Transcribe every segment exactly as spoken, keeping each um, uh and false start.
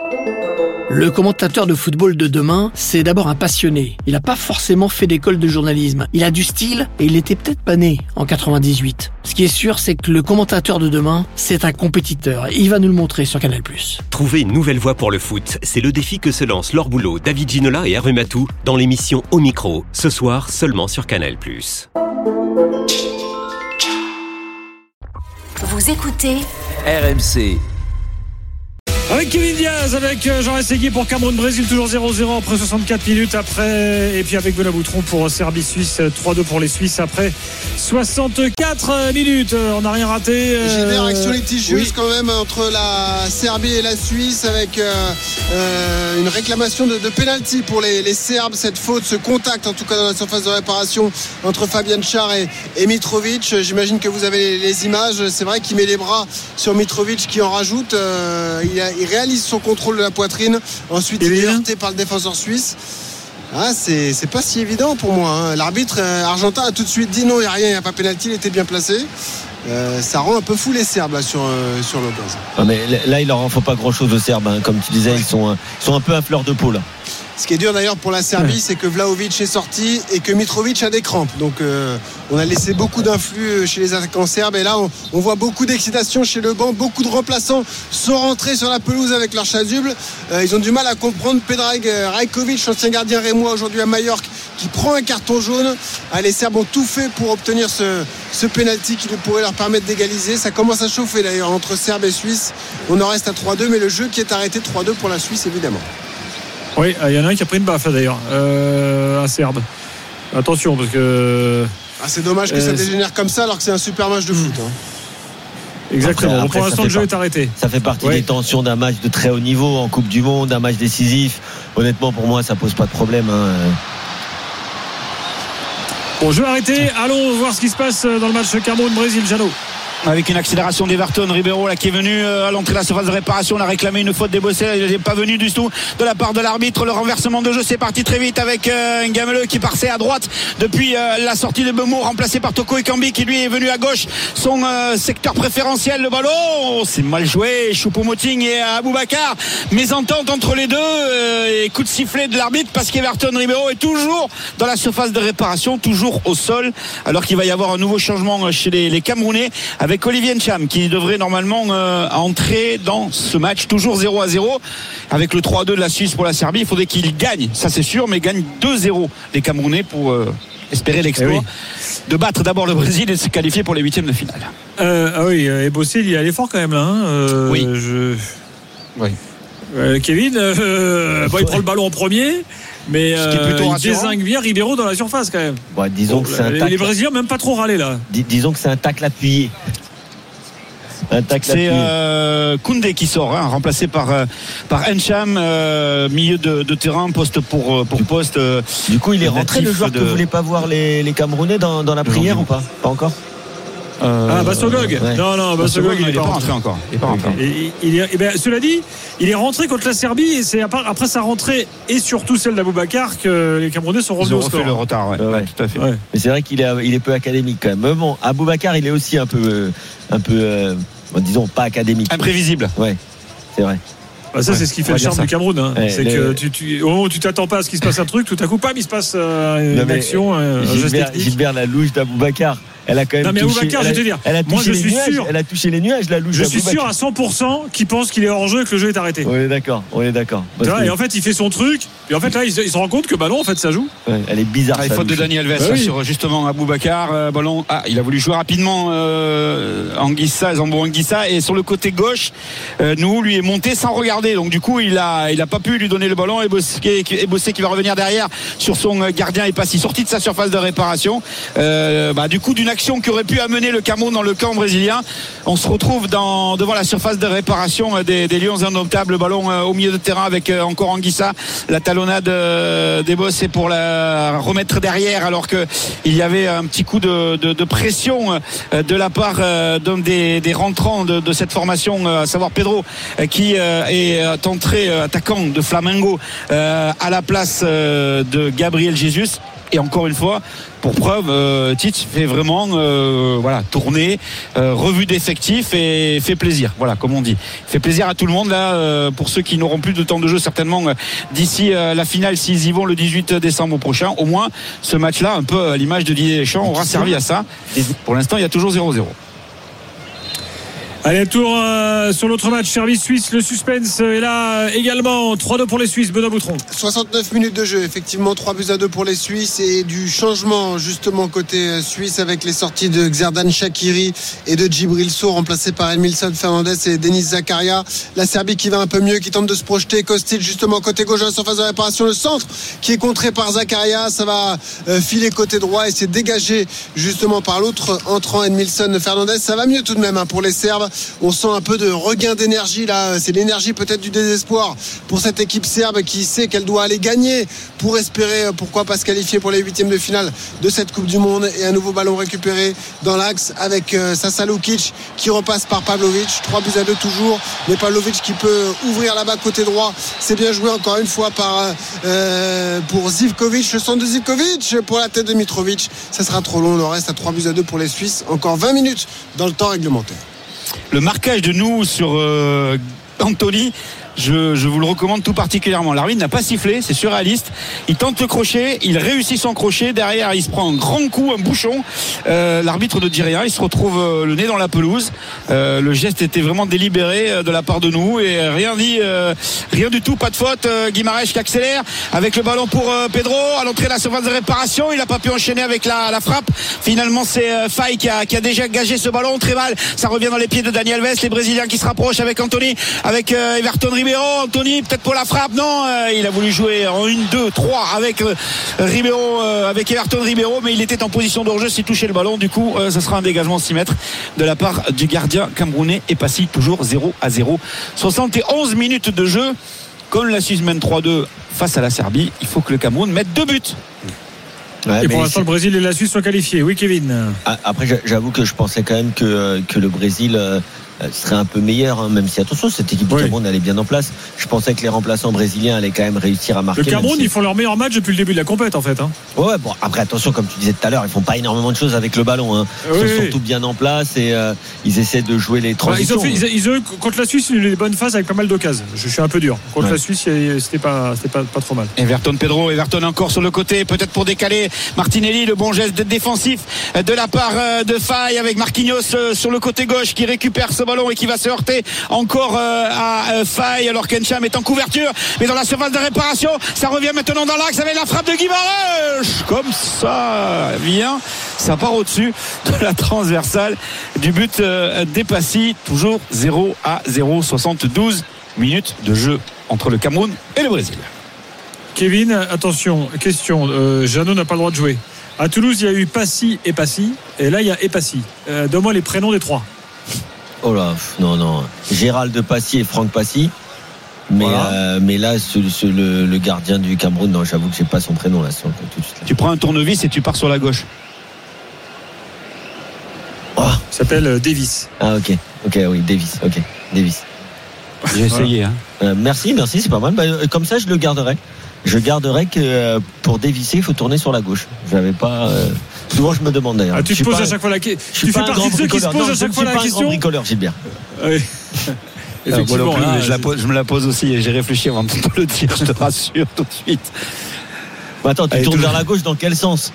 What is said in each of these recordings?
Le commentateur de football de demain, c'est d'abord un passionné. Il n'a pas forcément fait d'école de journalisme. Il a du style et il était peut-être pas né en quatre-vingt-dix-huit. Ce qui est sûr, c'est que le commentateur de demain, c'est un compétiteur. Et il va nous le montrer sur Canal plus. Trouver une nouvelle voie pour le foot, c'est le défi que se lancent Laure Boulot, David Ginola et Hervé Matou dans l'émission Au Micro, ce soir seulement sur Canal plus. Vous écoutez R M C. Avec Kevin Diaz, avec Jean Rességui pour Cameroun-Brésil, toujours zéro zéro après soixante-quatre minutes après, et puis avec Benoît Boutron pour Serbie-Suisse, trois deux pour les Suisses après soixante-quatre minutes. On n'a rien raté. J'ai des réactions litigieuses oui. quand même entre la Serbie et la Suisse, avec euh, euh, une réclamation de, de pénalty pour les, les Serbes. Cette faute, ce contact en tout cas dans la surface de réparation entre Fabian Schär et, et Mitrovic. J'imagine que vous avez les, les images. C'est vrai qu'il met les bras sur Mitrovic qui en rajoute. Euh, il, a, il réalise son contrôle de la poitrine. Ensuite, il est heurté par le défenseur suisse. Ah, c'est, c'est pas si évident pour moi, hein. L'arbitre euh, argentin a tout de suite dit non, il n'y a rien, il n'y a pas pénalty, il était bien placé. Euh, ça rend un peu fou les Serbes là, sur, euh, sur l'occasion. Ah, mais là, il leur en faut pas grand chose aux Serbes, hein. Comme tu disais, ouais. ils, sont, ils sont un peu à fleur de peau là. Ce qui est dur d'ailleurs pour la Serbie, ouais. c'est que Vlahovic est sorti et que Mitrovic a des crampes. Donc euh, on a laissé beaucoup d'influx chez les attaquants serbes. Et là, on, on voit beaucoup d'excitation chez le banc. Beaucoup de remplaçants sont rentrés sur la pelouse avec leur chasuble. Euh, ils ont du mal à comprendre. Predrag Rajkovic, ancien gardien rémois aujourd'hui à Majorque, qui prend un carton jaune. Ah, les Serbes ont tout fait pour obtenir ce, ce pénalty qui pourrait leur permettre d'égaliser. Ça commence à chauffer d'ailleurs entre Serbes et Suisses. On en reste à trois deux, mais le jeu qui est arrêté trois deux pour la Suisse évidemment. Oui, il y en a un qui a pris une baffe d'ailleurs, euh, un Serbe. Attention parce que. Ah, c'est dommage que euh, ça dégénère comme ça alors que c'est un super match de foot. Hein. Exactement. Après, après, pour l'instant, le jeu part... est arrêté. Ça fait partie ouais. des tensions d'un match de très haut niveau en Coupe du Monde, un match décisif. Honnêtement, pour moi, ça pose pas de problème. Hein. Bon, jeu arrêté. Allons voir ce qui se passe dans le match Cameroun-Brésil, Jeannot. Avec une accélération d'Everton, Ribeiro là qui est venu à l'entrée de la surface de réparation, on a réclamé une faute d'Ebossé, il n'est pas venu du tout de la part de l'arbitre. Le renversement de jeu, c'est parti très vite avec euh, Ngameleux qui passait à droite depuis euh, la sortie de Bemo, remplacé par Toko Ekambi qui lui est venu à gauche, son euh, secteur préférentiel. Le ballon, oh, c'est mal joué, Choupo-Moting et Aboubakar, mésentente entre les deux euh, et coup de sifflet de l'arbitre parce qu'Everton Ribeiro est toujours dans la surface de réparation, toujours au sol, alors qu'il va y avoir un nouveau changement chez les, les Camerounais avec Olivier Ncham qui devrait normalement euh, entrer dans ce match toujours zéro à zéro avec le trois deux de la Suisse pour la Serbie. Il faudrait qu'il gagne, ça c'est sûr, mais gagne deux zéro les Camerounais pour euh, espérer l'exploit eh oui. de battre d'abord le Brésil et de se qualifier pour les huitièmes de finale. Euh, ah oui, et Bossé il y allait fort quand même là. Hein. Euh, oui. Je... oui. Euh, Kevin, euh, bon, il prend le ballon en premier. Mais euh, il dézingue bien Ribeiro dans la surface quand même. Bon, disons bon, que c'est un les, tacle... les Brésiliens même pas trop râlés là. Dis, disons que c'est un tacle appuyé. Un tacle c'est euh, Koundé qui sort, hein, remplacé par euh, par Ncham, euh, milieu de, de terrain, poste pour pour poste. Euh, du coup, il est rentré le joueur de... que voulaient pas voir les, les Camerounais dans, dans la prière non, ou pas? Pas encore. Euh, ah, Bassogog ouais. Non, non, Bassogog il n'est pas, pas rentré encore. Il est pas rentré. Et, il est, et ben, cela dit, il est rentré contre la Serbie et c'est après sa rentrée et surtout celle d'Aboubacar que les Camerounais sont revenus au score. Ils ont refait le retard, ouais. Ouais, tout à fait. Ouais. Mais c'est vrai qu'il est, il est peu académique quand même. Mais bon, Aboubacar, il est aussi un peu, un peu, euh, disons, pas académique. Imprévisible. Ouais, c'est vrai. Bah ça ouais, c'est ce qui fait le charme du Cameroun hein. ouais, c'est les... que tu, tu, au moment où tu t'attends pas à ce qu'il se passe un truc, tout à coup pas il se passe euh, une non, action un Gilbert, geste Gilbert la louche d'Aboubacar elle a quand même non mais touché, Aboubacar je vais te dire elle a moi je suis nuages, sûr elle a touché les nuages la louche je suis sûr à cent pour cent qu'il pense qu'il est hors jeu et que le jeu est arrêté. On est d'accord on est d'accord que... et en fait il fait son truc et en fait là il se rend compte que bah non en fait ça joue ouais, elle est bizarre ah, faute de Dani Alves bah, oui. sur justement Aboubacar euh, ballon ah il a voulu jouer rapidement euh, Anguissa Zambo Anguissa et sur le côté gauche euh, nous lui est monté sans regarder donc du coup il a il a pas pu lui donner le ballon et Bossé qui va revenir derrière sur son gardien et pas si sorti de sa surface de réparation euh, bah, du coup d'une action qui aurait pu amener le Cameroun dans le camp brésilien. On se retrouve dans, devant la surface de réparation des, des Lions indomptables, le ballon au milieu de terrain avec encore Anguissa, la talonnade des Boss pour la remettre derrière alors qu'il y avait un petit coup de, de, de pression de la part d'un des, des rentrants de, de cette formation, à savoir Pedro qui est entré attaquant de Flamengo à la place de Gabriel Jesus. Et encore une fois, pour preuve, euh, Tite fait vraiment euh, voilà, tourner, euh, revue d'effectifs et fait plaisir. Voilà, comme on dit. Fait plaisir à tout le monde là, euh, pour ceux qui n'auront plus de temps de jeu certainement euh, d'ici euh, la finale s'ils y vont le dix-huit décembre prochain. Au moins, ce match-là, un peu à l'image de Didier Deschamps, aura servi à ça. Et pour l'instant, il y a toujours zéro zéro. Allez, tour euh, sur l'autre match, Serbie-Suisse, le suspense est là euh, également. trois deux pour les Suisses, Benoît Boutron. soixante-neuf minutes de jeu, effectivement trois buts à deux pour les Suisses et du changement justement côté suisse avec les sorties de Xherdan Shaqiri et de Djibril Sow remplacés par Emilson Fernandez et Denis Zakaria. La Serbie qui va un peu mieux, qui tente de se projeter. Kostic justement côté gauche à la surface de réparation, le centre qui est contré par Zakaria, ça va euh, filer côté droit et c'est dégagé justement par l'autre entrant Emilson Fernandez. Ça va mieux tout de même hein, pour les Serbes. On sent un peu de regain d'énergie là, c'est l'énergie peut-être du désespoir pour cette équipe serbe qui sait qu'elle doit aller gagner pour espérer pourquoi pas se qualifier pour les huitièmes de finale de cette Coupe du Monde. Et un nouveau ballon récupéré dans l'axe avec euh, Sasa Lukic qui repasse par Pavlovic, trois buts à deux toujours, mais Pavlovic qui peut ouvrir là-bas côté droit, c'est bien joué encore une fois par euh, pour Zivkovic, le centre de Zivkovic pour la tête de Mitrovic. Ça sera trop long, on en reste à trois buts à deux pour les Suisses, encore vingt minutes dans le temps réglementaire. Le marquage de nous sur euh, Anthony, je, je vous le recommande tout particulièrement. L'arbitre n'a pas sifflé, c'est surréaliste. Il tente le crochet, il réussit son crochet. Derrière, il se prend un grand coup, un bouchon. Euh, l'arbitre ne dit rien, il se retrouve euh, le nez dans la pelouse. Euh, le geste était vraiment délibéré euh, de la part de nous et rien dit, euh, rien du tout, pas de faute. Euh, Guimarães qui accélère avec le ballon pour euh, Pedro à l'entrée de la surface de réparation. Il n'a pas pu enchaîner avec la, la frappe. Finalement, c'est euh, Faye qui a, qui a déjà gagé ce ballon très mal. Ça revient dans les pieds de Dani Alves. Les Brésiliens qui se rapprochent avec Anthony, avec euh, Everton Ribeiro. Anthony peut-être pour la frappe, non, euh, il a voulu jouer en une, deux, trois avec euh, Ribeiro, euh, avec Everton Ribeiro, mais il était en position de hors-jeu, s'il touchait le ballon. Du coup, euh, ça sera un dégagement six mètres de la part du gardien camerounais et Passy, toujours zéro à zéro. soixante et onze minutes de jeu. Comme la Suisse mène trois deux face à la Serbie, il faut que le Cameroun mette deux buts. Ouais, et pour l'instant, le Brésil et la Suisse sont qualifiés. Oui, Kevin. Après, j'avoue que je pensais quand même que, que le Brésil serait un peu meilleur, hein, même si attention, cette équipe du oui. Cameroun elle est bien en place. Je pensais que les remplaçants brésiliens allaient quand même réussir à marquer. Le Cameroun, si... ils font leur meilleur match depuis le début de la compète en fait. Hein. Ouais, bon, après attention, comme tu disais tout à l'heure, ils font pas énormément de choses avec le ballon. Hein. Ils oui, sont oui. surtout bien en place et euh, ils essaient de jouer les transitions. Bah, ils ont fait, ils, ils ont, contre la Suisse, ils ont eu des bonnes phases avec pas mal d'occasions. Je suis un peu dur. Contre ouais. la Suisse, c'était pas, c'était pas, pas trop mal. Everton Pedro, Everton encore sur le côté, peut-être pour décaler Martinelli, le bon geste défensif de la part de Faye avec Marquinhos sur le côté gauche qui récupère ce ballon et qui va se heurter encore à Faye alors qu'Encham est en couverture mais dans la surface de réparation, ça revient maintenant dans l'axe avec la frappe de Guimarães comme ça vient, ça part au-dessus de la transversale du but des Passy. Toujours zéro à zéro, soixante-douze minutes de jeu entre le Cameroun et le Brésil. Kevin, attention, question, euh, Jeannot n'a pas le droit de jouer. À Toulouse, il y a eu Passy et Passy et là il y a Epassy. Euh, donne-moi les prénoms des trois. Oh là, non, non. Gérald de Passy et Franck Passy. Mais, voilà. euh, mais là, ce, ce, le, le gardien du Cameroun, non, j'avoue que j'ai pas son prénom là, sur, tout de suite, là. Tu prends un tournevis et tu pars sur la gauche. Oh. Il s'appelle euh, Davis. Ah, ok. Ok, oui, Davis. Ok, Davis. J'ai essayé. Hein. Euh, merci, merci, c'est pas mal. Bah, comme ça, je le garderai. Je garderai que euh, pour dévisser, il faut tourner sur la gauche. J'avais pas. Euh... Souvent, je me demande d'ailleurs. Ah, tu te poses pas, à chaque fois la question. Tu fais partie de ceux qui se posent à chaque fois la question. Je suis pas un grand bricoleur, Gilbert. Oui. Effectivement, plus, là, je, la pose, je me la pose aussi et j'ai réfléchi avant de te le dire. Je te rassure tout de suite. Bah attends, tu Allez, tournes vers la gauche dans quel sens?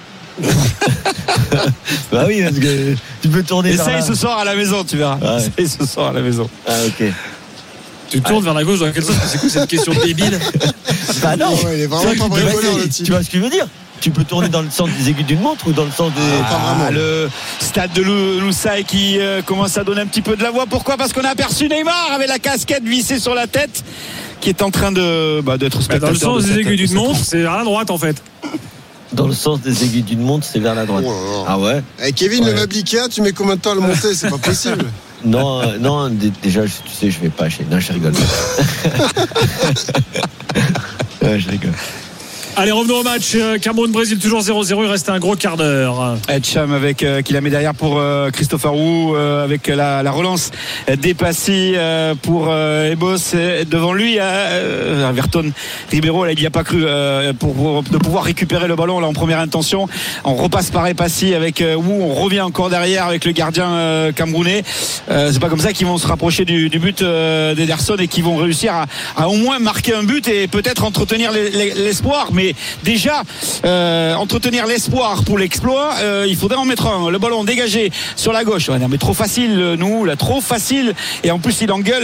Bah oui, parce que tu peux tourner. Essaye vers la... ce soir à la maison, tu verras. Ah ouais. Essaye ce soir à la maison. Ah ok. Tu tournes ah. vers la gauche dans quel sens? C'est quoi cette question débile? Bah non, ouais, il est vraiment pas bricoleur le type. Tu vois ce que je veux dire? Tu peux tourner dans le sens des aiguilles d'une montre ou dans le sens des... Ah, le stade de Loussaï qui euh, commence à donner un petit peu de la voix. Pourquoi? Parce qu'on a aperçu Neymar avec la casquette vissée sur la tête qui est en train de bah, d'être spectateur. Bah, dans le sens de des aiguilles d'une montre, c'est vers la droite en fait. Dans le sens des aiguilles d'une montre, c'est vers la droite. Oh, ah ouais. Hey, Kevin, ouais. Le meuble Ikea, tu mets combien de temps à le monter? C'est pas possible. Non, euh, non, d- déjà, tu sais, je vais pas acheter. Non, je rigole. Ouais, je rigole. Allez, revenons au match. Cameroun-Brésil, toujours zéro zéro. Il reste un gros quart d'heure. Etcham avec euh, qui la met derrière pour euh, Christopher Wu euh, avec la, la relance des Passy euh, pour euh, Ebos devant lui euh, Everton Ribeiro, là, il n'y a pas cru euh, pour, pour de pouvoir récupérer le ballon là en première intention. On repasse par Passy avec euh, Wu, on revient encore derrière avec le gardien euh, camerounais. Euh, c'est pas comme ça qu'ils vont se rapprocher du, du but euh, d'Ederson et qu'ils vont réussir à, à au moins marquer un but et peut-être entretenir les, les, l'espoir. Mais déjà euh, entretenir l'espoir pour l'exploit, euh, il faudrait en mettre un. Le ballon dégagé sur la gauche, ouais, non, mais trop facile, nous là, trop facile, et en plus il engueule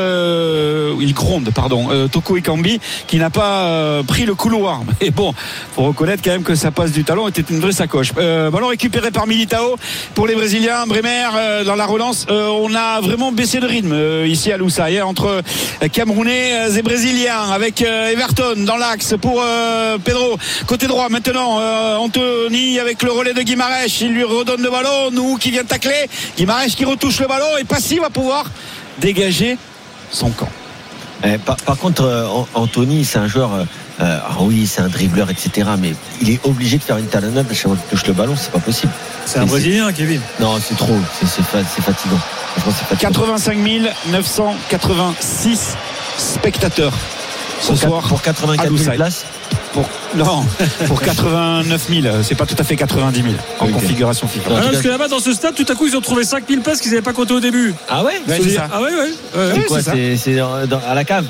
euh, il gronde pardon euh, Toko Ekambi qui n'a pas euh, pris le couloir. Mais bon, faut reconnaître quand même que sa passe du talon était une vraie sacoche. Euh, ballon récupéré par Militao pour les Brésiliens. Bremer euh, dans la relance, euh, on a vraiment baissé de rythme euh, ici à Loussaï, hein, entre Camerounais et Brésiliens, avec euh, Everton dans l'axe pour euh, Pedro, côté droit maintenant, euh, Anthony avec le relais de Guimarães, il lui redonne le ballon, nous qui vient tacler, Guimarães qui retouche le ballon et Passy va pouvoir dégager son camp. Eh, par, par contre euh, Anthony c'est un joueur euh, euh, ah oui c'est un dribbleur etc, mais il est obligé de faire une talonnade chaque fois qu'il touche le ballon, c'est pas possible. C'est un Brésilien, Kevin. Non, c'est trop, c'est, c'est, c'est fatigant. Franchement, c'est fatigant. quatre-vingt-cinq mille neuf cent quatre-vingt-six spectateurs ce pour soir pour quatre-vingt-quatre mille places. Pour, non, pour quatre-vingt-neuf mille, c'est pas tout à fait quatre-vingt-dix mille en okay. configuration FIFA. Ah, parce que là-bas dans ce stade, tout à coup ils ont trouvé cinq mille places qu'ils n'avaient pas compté au début. Ah ouais, ouais c'est, c'est ça. Ah ouais, ouais. ouais. C'est ouais, quoi, c'est, c'est, c'est dans, dans, à la cave.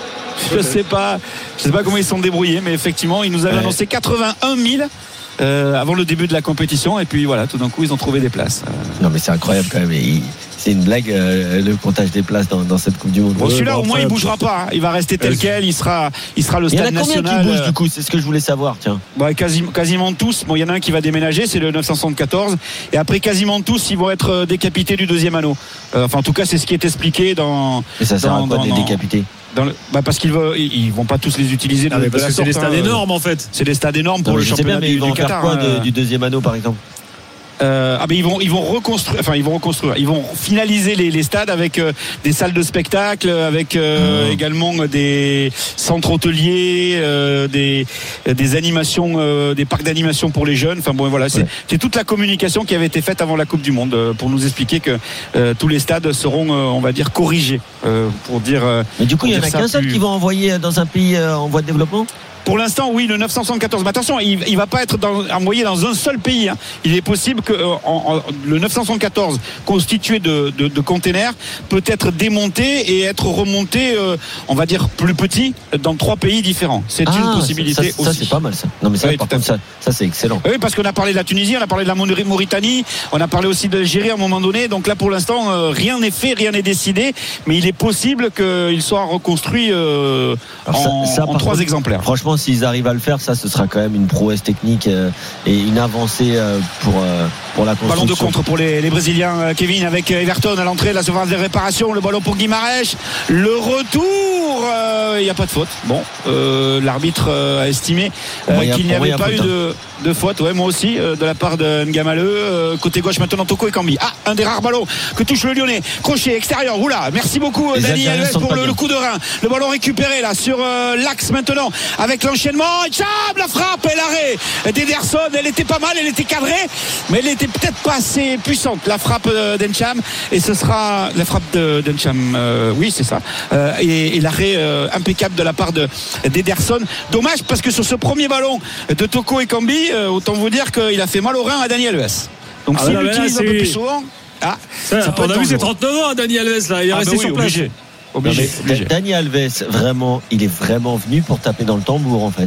Je sais pas, je sais pas comment ils sont débrouillés, mais effectivement, ils nous avaient ouais. annoncé quatre-vingt-un mille euh, avant le début de la compétition, et puis voilà, tout d'un coup, ils ont trouvé des places. Non, mais c'est incroyable quand même. Il... C'est une blague, euh, le comptage des places dans, dans cette Coupe du Monde. Bon, celui-là, au moins, il bougera pas. Hein. Il va rester tel quel. Il sera, il sera le stade national. Il y en a combien qui bougent, du coup? C'est ce que je voulais savoir, tiens. Bah, quasiment, quasiment tous. Bon, il y en a un qui va déménager, c'est le neuf cent soixante-quatorze. Et après, quasiment tous, ils vont être décapités du deuxième anneau. Euh, enfin, en tout cas, c'est ce qui est expliqué dans. Mais ça sert dans, à quoi, dans, des décapités? Dans le, bah parce qu'ils veulent, ils vont pas tous les utiliser. Ah, de, parce de que c'est des stades hein. énormes, en fait. C'est des stades énormes pour non, le championnat bien, mais du, ils vont du faire Qatar. Quoi hein. de, du deuxième anneau, par exemple? Euh, ah ben ils vont ils vont reconstruire enfin ils vont reconstruire ils vont finaliser les, les stades avec euh, des salles de spectacle, avec euh, mmh. également des centres hôteliers, euh, des des animations, euh, des parcs d'animation pour les jeunes. Enfin bon voilà, c'est, ouais. c'est toute la communication qui avait été faite avant la Coupe du Monde euh, pour nous expliquer que euh, tous les stades seront euh, on va dire corrigés euh, pour dire euh, mais du coup il y en a qu'un seul plus... qui vont envoyer dans un pays euh, en voie de développement. Pour l'instant, oui, le neuf cent soixante-quatorze. Mais attention, il ne va pas être dans, envoyé dans un seul pays. Hein. Il est possible que euh, en, en, le neuf cent soixante-quatorze, constitué de, de, de containers, peut être démonté et être remonté, euh, on va dire, plus petit, dans trois pays différents. C'est ah, une possibilité ça, ça, aussi. Ça, c'est pas mal, ça. Non, mais ça, oui, par contre, ça, ça, c'est excellent. Oui, parce qu'on a parlé de la Tunisie, on a parlé de la Mauritanie, on a parlé aussi de l'Algérie à un moment donné. Donc là, pour l'instant, euh, rien n'est fait, rien n'est décidé. Mais il est possible qu'il soit reconstruit euh, en, ça, ça, en trois contre, exemplaires. Franchement, s'ils arrivent à le faire, ça ce sera quand même une prouesse technique euh, et une avancée euh, pour, euh, pour la construction. Ballon de contre pour les, les Brésiliens, euh, Kevin, avec Everton à l'entrée de la surface de réparation. Le ballon pour Guimarães, le retour, il euh, n'y a pas de faute. Bon, euh, l'arbitre euh, a estimé euh, moi, qu'il n'y avait pas eu de, de faute. Ouais, moi aussi, euh, de la part de Ngamaleu. Euh, côté gauche maintenant, Toko Ekambi. Ah, un des rares ballons que touche le Lyonnais. Crochet extérieur. Oula, merci beaucoup Dani Alves pour le, le coup de rein. Le ballon récupéré là sur euh, l'axe maintenant avec l'enchaînement. Chab, la frappe et l'arrêt d'Ederson, elle était pas mal, elle était cadrée, mais elle était peut-être pas assez puissante, la frappe d'Encham, et ce sera la frappe d'Encham, euh, oui c'est ça, euh, et, et l'arrêt euh, impeccable de la part de, d'Ederson. Dommage parce que sur ce premier ballon de Toko Ekambi, euh, autant vous dire qu'il a fait mal au rein à Dani Alves. Donc ah s'il l'utilise un peu plus souvent, ah, ça, ça on a vu c'est trente-neuf ans Dani Alves là, il est ah resté ben oui, sur place. Obligé. Obligé, non, obligé. Dani Alves, vraiment, il est vraiment venu pour taper dans le tambour en fait.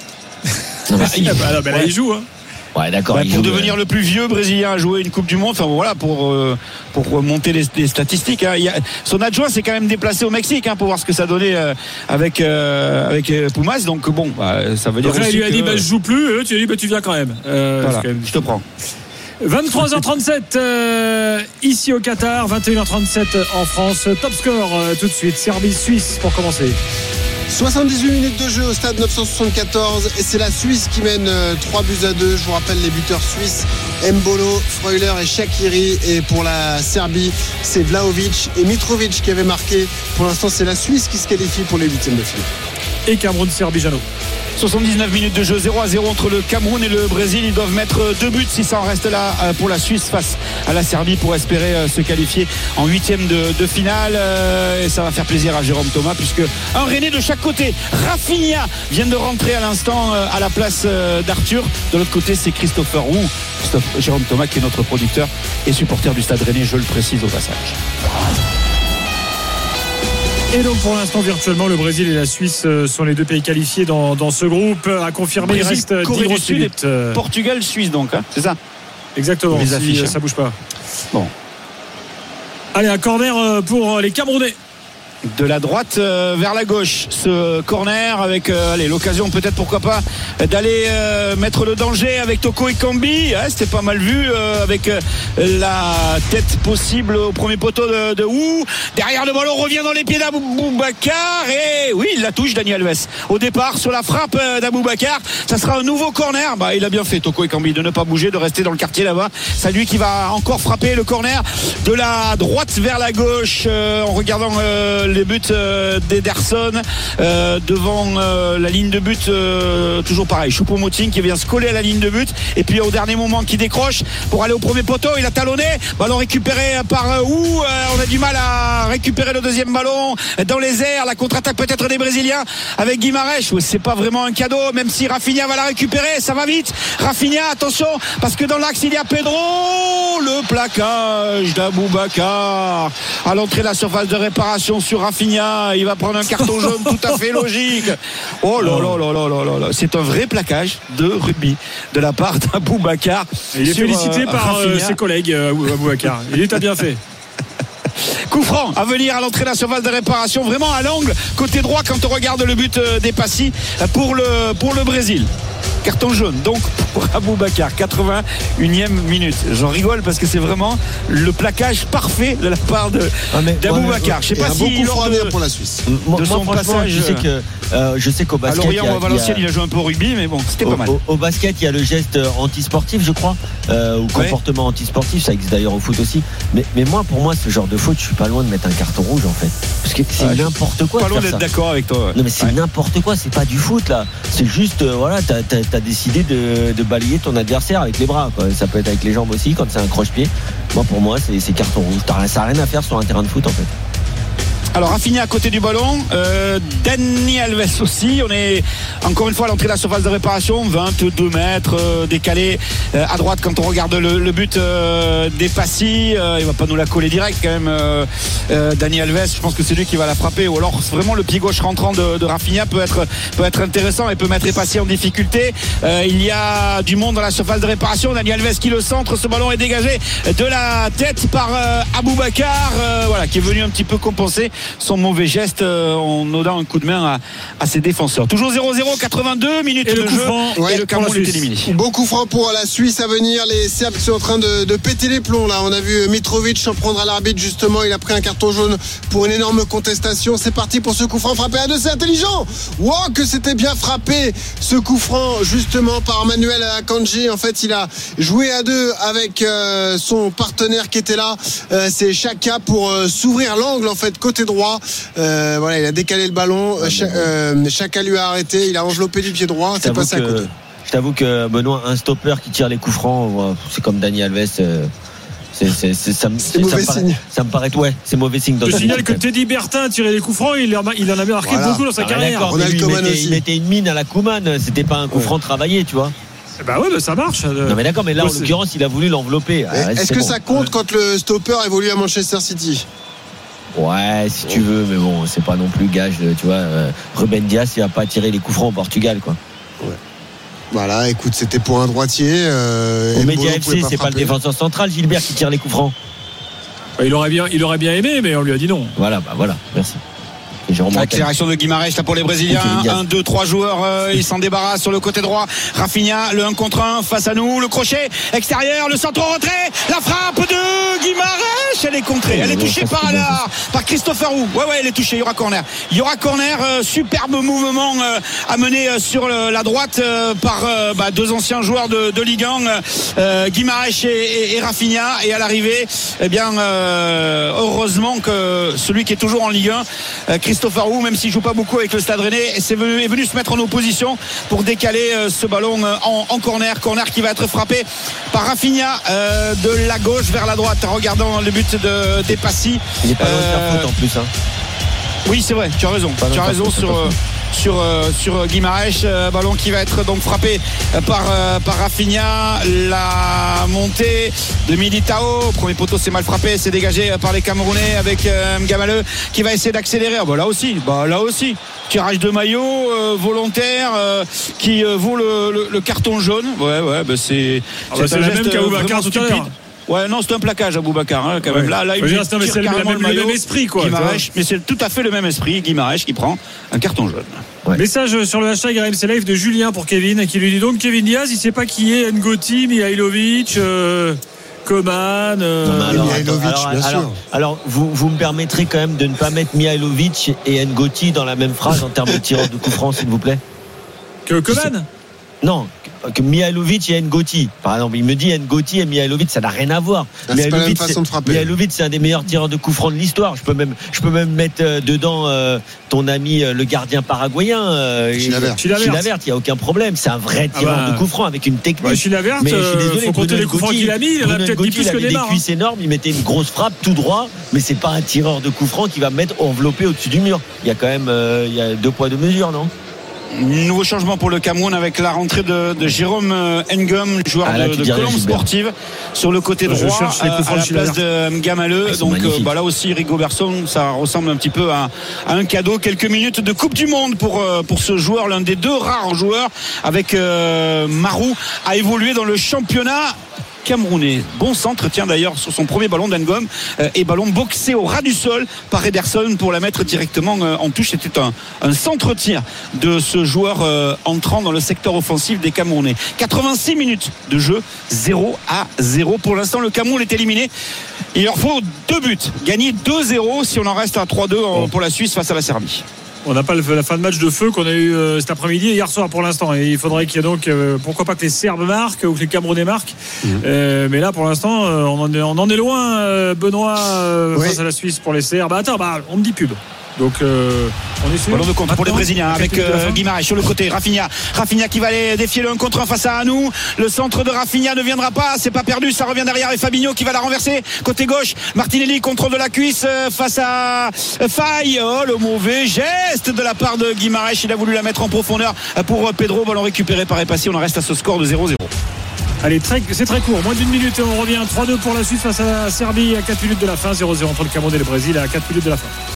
Non, mais si, ah bah, là, bah, là, il joue hein. Ouais, d'accord. Bah, pour joue, euh... devenir le plus vieux Brésilien à jouer une Coupe du Monde, enfin voilà, pour euh, pour monter les, les statistiques. Hein. Il y a, son adjoint s'est quand même déplacé au Mexique hein, pour voir ce que ça donnait euh, avec euh, avec euh, Pumas. Donc bon, bah, ça veut dire. Donc là, aussi il lui a que... dit bah je joue plus. Et là, tu lui as dit bah tu viens quand même. Euh, voilà, même... je te prends. vingt-trois heures trente-sept euh, ici au Qatar, vingt et une heures trente-sept en France. Top score euh, tout de suite. Serbie-Suisse pour commencer. soixante-dix-huit minutes de jeu au stade neuf cent soixante-quatorze et c'est la Suisse qui mène euh, trois buts à deux. Je vous rappelle les buteurs suisses Mbolo, Freuler et Shaqiri, et pour la Serbie c'est Vlahovic et Mitrovic qui avaient marqué. Pour l'instant c'est la Suisse qui se qualifie pour les huitièmes de finale. et Cameroun-Serbie, Jeannot. soixante-dix-neuf minutes de jeu, zéro à zéro entre le Cameroun et le Brésil. Ils doivent mettre deux buts si ça en reste là pour la Suisse face à la Serbie pour espérer se qualifier en huitième de, de finale. Et ça va faire plaisir à Jérôme Thomas puisque un René de chaque côté. Rafinha vient de rentrer à l'instant à la place d'Arthur. De l'autre côté, c'est Christopher Roux. Christophe, Jérôme Thomas qui est notre producteur et supporter du Stade Rennais, je le précise au passage. Et donc pour l'instant virtuellement le Brésil et la Suisse sont les deux pays qualifiés dans, dans ce groupe. À confirmer, Brésil, il reste Corée dix du grosses Sud minutes. et Portugal, Suisse donc, hein, c'est ça. Exactement. Les si affiches. Ça bouge pas. Bon. Allez, un corner pour les Camerounais. De la droite euh, vers la gauche, ce corner avec euh, allez, l'occasion peut-être pourquoi pas d'aller euh, mettre le danger avec Toko Ekambi. Ouais, c'était pas mal vu euh, avec euh, la tête possible au premier poteau de, de Wu. Derrière le ballon revient dans les pieds d'Aboubacar et oui, il la touche Dani Alves. Au départ sur la frappe euh, d'Aboubacar, ça sera un nouveau corner. Bah, il a bien fait Toko Ekambi de ne pas bouger, de rester dans le quartier là-bas. C'est lui qui va encore frapper le corner de la droite vers la gauche euh, en regardant euh, les buts euh, d'Ederson euh, devant euh, la ligne de but euh, toujours pareil, Choupo-Moting qui vient se coller à la ligne de but et puis au dernier moment qui décroche pour aller au premier poteau, il a talonné, ballon récupéré par euh, Wu, euh, on a du mal à récupérer le deuxième ballon dans les airs, la contre-attaque peut-être des Brésiliens avec Guimarães, ouais, c'est pas vraiment un cadeau même si Rafinha va la récupérer, ça va vite Rafinha, attention parce que dans l'axe il y a Pedro, le plaquage d'Aboubacar à l'entrée de la surface de réparation sur Rafinha, il va prendre un carton jaune tout à fait logique. Oh là là là là là là, c'est un vrai plaquage de rugby de la part d'Aboubacar. Il est sur, félicité euh, par euh, Rafinha. ses collègues euh, Aboubacar. Il est bien fait. Coup franc à venir à l'entrée de la surface de réparation, vraiment à l'angle côté droit quand on regarde le but des Passy pour le, pour le Brésil. Carton jaune donc pour Aboubacar, quatre-vingt-unième minute. J'en rigole parce que c'est vraiment le plaquage parfait de la part de, Ah, mais- d'Aboubacar. ouais, Je sais Et pas un si beau coup lors franc à de, venir pour la Suisse. Moi, de son moi, franchement, passage, je sais que euh, je sais qu'au à basket, Lorient il y a- ou à Valenciennes, il y il a joué un peu au rugby, mais bon, c'était a- pas mal. Au, au basket, il y a le geste euh, antisportif, je crois, euh, ou comportement antisportif. Ça existe d'ailleurs au foot aussi. Mais, mais moi, pour moi, ce genre de faute, je suis pas loin de mettre un carton rouge en fait, parce que c'est Ouais, n'importe quoi. Pas de loin faire d'être ça. d'accord avec toi. ouais. Non mais c'est Ouais. n'importe quoi, c'est pas du foot là. C'est juste, euh, voilà, t'as, t'as, t'as décidé de, de balayer ton adversaire avec les bras, quoi. Ça peut être avec les jambes aussi quand c'est un croche-pied. Moi pour moi c'est, c'est carton rouge. T'as, ça n'a rien à faire sur un terrain de foot en fait. Alors Rafinha à côté du ballon, euh, Dani Alves aussi. On est encore une fois à l'entrée de la surface de réparation, vingt-deux mètres euh, décalé euh, à droite quand on regarde le, le but euh, des Passy. Euh, il va pas nous la coller direct quand même. Euh, euh, Dani Alves, je pense que c'est lui qui va la frapper. Ou alors vraiment le pied gauche rentrant de, de Rafinha peut être peut être intéressant et peut mettre les Passy en difficulté. Euh, il y a du monde dans la surface de réparation. Dani Alves qui le centre, ce ballon est dégagé de la tête par euh, Aboubacar, euh, voilà, qui est venu un petit peu compenser son mauvais geste euh, en donnant un coup de main à, à ses défenseurs. Toujours zéro zéro, quatre-vingt-deux minutes Et de le coup jeu franc, et ouais, le pour la Cameroun est Suisse. éliminé. Beaucoup franc pour la Suisse à venir. Les Serbes qui sont en train de, de péter les plombs là. On a vu Mitrovic s'en prendre à l'arbitre justement. Il a pris un carton jaune pour une énorme contestation. C'est parti pour ce coup franc frappé à deux. C'est intelligent. Wow, que c'était bien frappé ce coup franc justement par Manuel Akanji. En fait, il a joué à deux avec euh, son partenaire qui était là. Euh, c'est Chaka pour euh, s'ouvrir l'angle en fait côté droit. Euh, voilà, il a décalé le ballon. Euh, Cha- euh, Chaka lui a arrêté. Il a enveloppé du pied droit. Je C'est t'avoue passé à que- côté. Je t'avoue que Benoît, un stopper qui tire les coups francs, ouais, c'est comme Dani Alves. euh, C'est, c'est, c'est, ça, me- C'est ça mauvais me paraît, signe. ça me paraît, ouais, c'est mauvais signe dans Je une signale équipe. que Teddy Bertin a tiré les coups francs, il en a, il en a marqué Voilà. beaucoup dans sa Ah, ouais, carrière. d'accord, mais Ronald lui, il Koeman mettait, aussi. il mettait une mine à la Koeman, c'était pas un coup Ouais. franc travaillé, tu vois. Bah ouais, bah ça marche. Non mais d'accord, mais là en Ouais, c'est- l'occurrence, il a voulu l'envelopper. Ah, Est-ce c'est que bon. ça compte quand le stopper évolue à Manchester City? Ouais, si tu veux, mais bon, c'est pas non plus gage, de- tu vois. euh, Ruben Dias, il a pas tiré les coups francs au Portugal, quoi. Voilà, écoute, c'était pour un droitier. Euh, Au Mbolo Média pouvait F C, c'est pas le frapper. défenseur central, Gilbert, qui tire les coups francs. Bah, il, aurait bien, il aurait bien aimé, mais on lui a dit non. Voilà, bah voilà, merci. Et Jérôme Bretagne. Accélération de Guimarães là pour les Brésiliens. Ok, Diaz. un, deux, trois joueurs. Euh, ils s'en débarrassent sur le côté droit. Rafinha, le un contre un face à nous. Le crochet extérieur, le centre au retrait. La frappe de Guimarães. Elle est contrée. Elle est touchée par Allard, par Christopher Wu. Ouais, ouais, elle est touchée. Il y aura corner. Il y aura corner. Euh, superbe mouvement euh, à mener euh, sur le- la droite euh, par euh, bah, deux anciens joueurs de, de Ligue un, euh, Guimarães et, et, et Rafinha. Et à l'arrivée, eh bien, euh, heureusement que celui qui est toujours en Ligue un, euh, Christopher Christopherou, même s'il joue pas beaucoup avec le Stade Rennais, est venu, est venu se mettre en opposition pour décaler euh, ce ballon euh, en, en corner. Corner qui va être frappé par Rafinha euh, de la gauche vers la droite, en regardant le but de Depassi. Il est pas loin de faire faute en plus. Hein. Oui, c'est vrai, tu as raison. Tu as raison sur. Euh, sur euh, sur Guimarães, euh, ballon qui va être donc frappé euh, par euh, par Rafinha. La montée de Militao, premier poteau, c'est mal frappé, c'est dégagé par les Camerounais avec euh, Mgamale qui va essayer d'accélérer. Ah, bah là aussi, bah là aussi tirage de maillot euh, volontaire euh, qui euh, vaut le, le, le carton jaune. Ouais ouais, bah c'est ah bah c'est, c'est la même qu'Aboubacar tout à l'heure. Ouais, non, c'est un plaquage à Aboubacar, hein, quand même. Ouais. Là, là, il dire, c'est, c'est le, même, le, maillot, le même esprit, quoi. Guimarães, mais c'est tout à fait le même esprit. Guimarães qui prend un carton jaune. Ouais. Message sur le hashtag R M C Live de Julien pour Kevin, qui lui dit donc Kevin Diaz, il sait pas qui est Ngoti, Mihailovic, euh, Coman. Euh... Non, alors, Mihailovic, alors, bien alors, sûr. Alors, vous, vous me permettrez quand même de ne pas mettre Mihailovic et Ngoti dans la même phrase en termes de tireur de coup franc, s'il vous plaît. Que Coman? Non, que Mihailovic et Ngoti. Par exemple, il me dit Ngoti et Mihailovic, ça n'a rien à voir. Ah, c'est pas la même façon de frapper. Mihailovic, c'est un des meilleurs tireurs de coups francs de l'histoire. Je peux même, je peux même mettre euh, dedans euh, ton ami euh, le gardien paraguayen. Euh, Chilavert. Chilavert, il n'y a aucun problème. C'est un vrai tireur ah bah, de coups francs avec une technique. Ouais, Chilavert, mais je suis désolé, faut compter les coups francs qu'il a mis. Il en a peut-être mis plus que Neymar. Il avait des cuisses énormes, il mettait une grosse frappe tout droit, mais c'est pas un tireur de coups francs qui va mettre enveloppé au-dessus du mur. Il y a quand même, euh, il y a deux poids deux mesures, non? Nouveau changement pour le Cameroun avec la rentrée de, de Jérôme Ngom, joueur ah, là, de, de Colombe Sportive, sur le côté droit à, à la place de Mgamale. Donc euh, bah là aussi Rigobertson, ça ressemble un petit peu à, à un cadeau. Quelques minutes de Coupe du Monde pour, euh, pour ce joueur, l'un des deux rares joueurs avec euh, Marou à évoluer dans le championnat camerounais. Bon centre, tiens d'ailleurs sur son premier ballon d'Ngom euh, et ballon boxé au ras du sol par Ederson pour la mettre directement euh, en touche. C'était un, un centre-tir de ce joueur euh, entrant dans le secteur offensif des Camerounais. quatre-vingt-six minutes de jeu, zéro à zéro. Pour l'instant, le Cameroun est éliminé. Il leur faut deux buts. Gagner deux zéro si on en reste à trois deux en, pour la Suisse face à la Serbie. On n'a pas le, la fin de match de feu qu'on a eu euh, cet après-midi et hier soir pour l'instant. Et il faudrait qu'il y ait donc, euh, pourquoi pas que les Serbes marquent ou que les Camerounais marquent. Mmh. Euh, mais là, pour l'instant, euh, on, en est, on en est loin, euh, Benoît, euh, oui. face à la Suisse pour les Serbes. Bah, attends, bah, on me dit pub. Donc euh, on est sûr. Ballon de contre pour les Brésiliens avec euh, Guimarães sur le côté. Rafinha, Rafinha qui va aller défier le un contre un face à nous. Le centre de Rafinha ne viendra pas, c'est pas perdu, ça revient derrière et Fabinho qui va la renverser côté gauche. Martinelli contrôle de la cuisse euh, face à euh, Faye. Oh le mauvais geste de la part de Guimarães, il a voulu la mettre en profondeur pour euh, Pedro. Ballon récupéré par Epassi. On en reste à ce score de zéro zéro. Allez, très, c'est très court, moins d'une minute et on revient. Trois deux pour la Suisse face à la Serbie à quatre minutes de la fin, zéro zéro entre le Cameroun et le Brésil à quatre minutes de la fin.